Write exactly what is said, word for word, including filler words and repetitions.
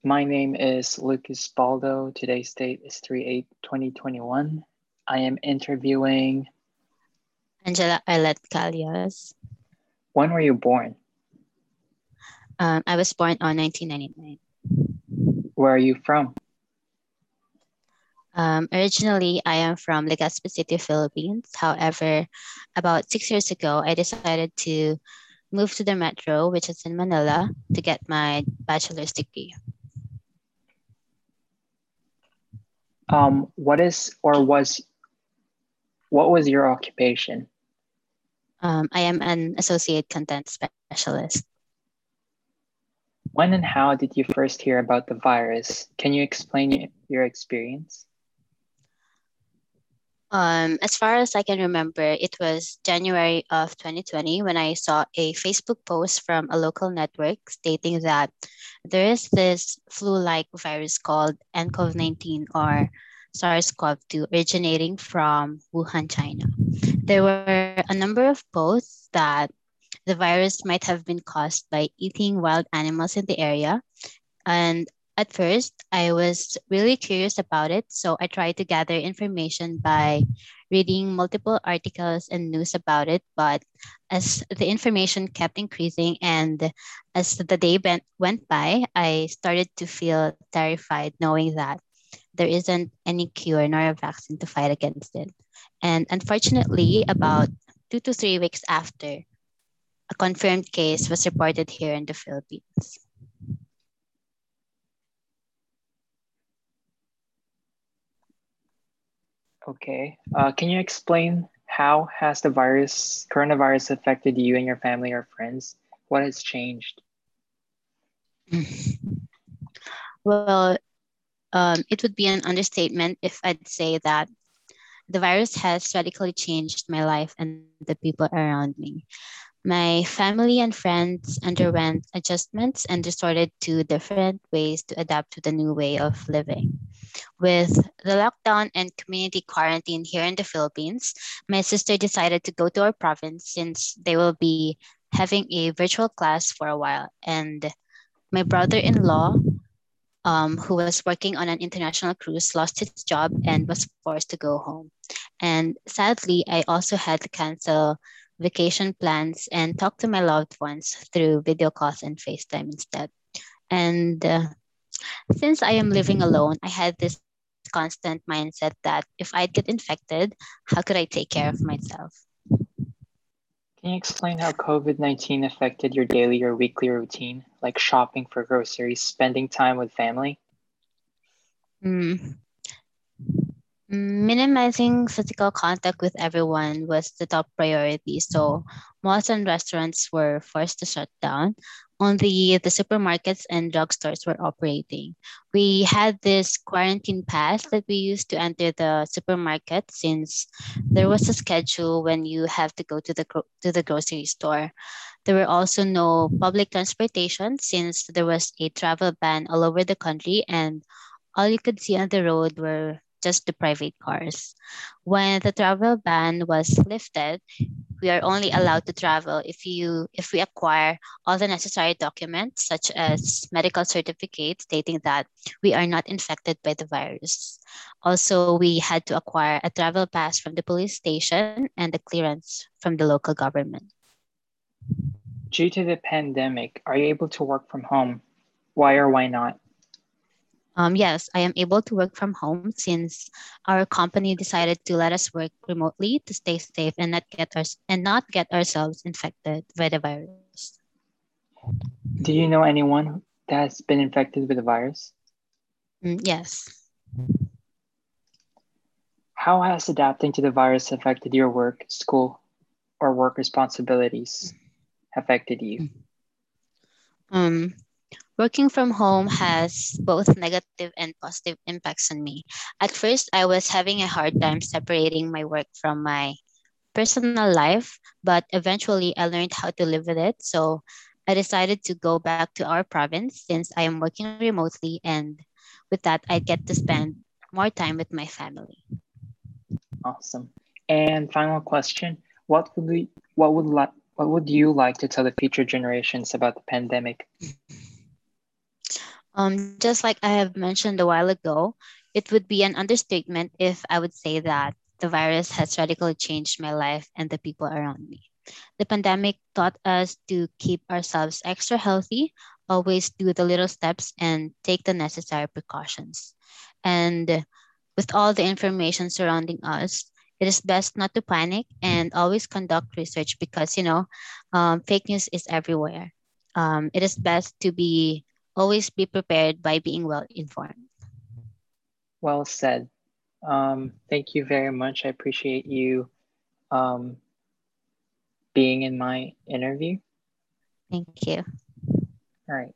My name is Lucas Baldo. Today's date is three eight twenty twenty-one. I am interviewing. Angela Arlette Callias. When were you born? Um, I was born on nineteen ninety-nine. Where are you from? Um, originally, I am from Legazpi City, Philippines. However, about six years ago, I decided to move to the metro, which is in Manila, to get my bachelor's degree. Um, what is or was what was your occupation? Um, I am an associate content specialist. When and how did you first hear about the virus? Can you explain your experience? Um, as far as I can remember, it was January of twenty twenty when I saw a Facebook post from a local network stating that there is this flu-like virus called N C O V nineteen or SARS-CoV two originating from Wuhan, China. There were a number of posts that the virus might have been caused by eating wild animals in the area, and at first, I was really curious about it, so I tried to gather information by reading multiple articles and news about it. But as the information kept increasing and as the day went, went by, I started to feel terrified knowing that there isn't any cure nor a vaccine to fight against it. And unfortunately, about two to three weeks after, a confirmed case was reported here in the Philippines. Okay. Uh, can you explain how has the virus, coronavirus, affected you and your family or friends? What has changed? Well, um, it would be an understatement if I'd say that the virus has radically changed my life and the people around me. My family and friends underwent adjustments and resorted to different ways to adapt to the new way of living. With the lockdown and community quarantine here in the Philippines, my sister decided to go to our province since they will be having a virtual class for a while. And my brother in law, um, who was working on an international cruise, lost his job and was forced to go home. And sadly, I also had to cancel vacation plans and talk to my loved ones through video calls and FaceTime instead. And uh, since I am living alone, I had this constant mindset that if I'd get infected, how could I take care of myself? Can you explain how COVID nineteen affected your daily or weekly routine, like shopping for groceries, spending time with family? Mm. Minimizing physical contact with everyone was the top priority. So malls and restaurants were forced to shut down. Only the supermarkets and drugstores were operating. We had this quarantine pass that we used to enter the supermarket since there was a schedule when you have to go to the gro- to the grocery store. There were also no public transportation since there was a travel ban all over the country, and all you could see on the road were just the private cars. When the travel ban was lifted, we are only allowed to travel if you if we acquire all the necessary documents such as medical certificates stating that we are not infected by the virus. Also, we had to acquire a travel pass from the police station and the clearance from the local government. Due to the pandemic, are you able to work from home? Why or why not? Um, yes, I am able to work from home since our company decided to let us work remotely to stay safe and not get our, and not get ourselves infected by the virus. Do you know anyone that has been infected with the virus? Mm, yes. How has adapting to the virus affected your work, school, or work responsibilities affected you? Um, Working from home has both negative and positive impacts on me. At first, I was having a hard time separating my work from my personal life, but eventually I learned how to live with it. So I decided to go back to our province since I am working remotely, and with that, I get to spend more time with my family. Awesome. And final question: What would we, what would like, what would you like to tell the future generations about the pandemic? Um, just like I have mentioned a while ago, it would be an understatement if I would say that the virus has radically changed my life and the people around me. The pandemic taught us to keep ourselves extra healthy, always do the little steps, and take the necessary precautions. And with all the information surrounding us, it is best not to panic and always conduct research because, you know, um, fake news is everywhere. Um, it is best to be always be prepared by being well informed. Well said. Um, thank you very much. I appreciate you um, being in my interview. Thank you. All right.